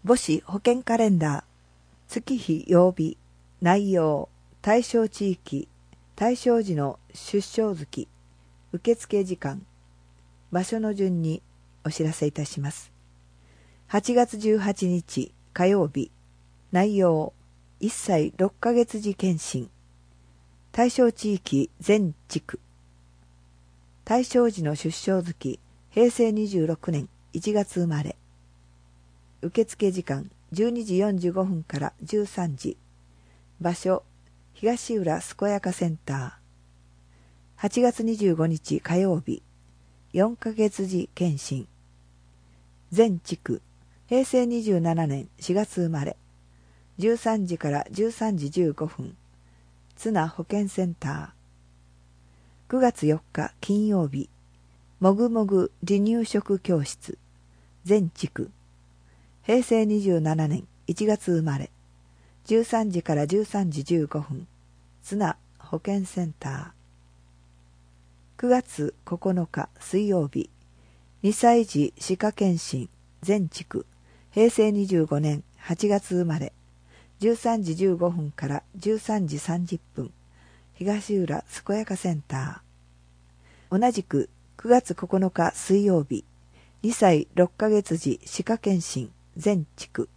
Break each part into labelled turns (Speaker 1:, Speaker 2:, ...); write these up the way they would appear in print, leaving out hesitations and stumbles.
Speaker 1: 母子保健カレンダー、月日曜日、内容、対象地域、対象時の出生月、受付時間、場所の順にお知らせいたします。8月18日火曜日、内容、1歳6ヶ月時検診、対象地域全地区、対象時の出生月、平成26年1月生まれ、受付時間12時45分から13時、場所、東浦健やかセンター。8月25日火曜日、4ヶ月時検診、全地区、平成27年4月生まれ、13時から13時15分、津奈保健センター。9月4日金曜日、もぐもぐ離乳食教室、全地区、平成27年1月生まれ、13時から13時15分、津奈保健センター。9月9日水曜日、2歳児歯科検診、全地区、平成25年8月生まれ、13時15分から13時30分、東浦健やかセンター。同じく9月9日水曜日、2歳6ヶ月時歯科検診、全地区、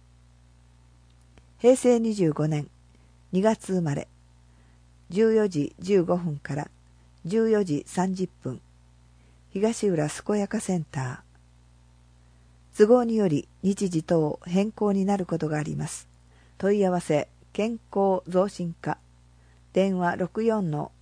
Speaker 1: 平成25年2月生まれ、14時15分から14時30分、東浦健やかセンター。都合により日時等変更になることがあります。問い合わせ健康増進課、電話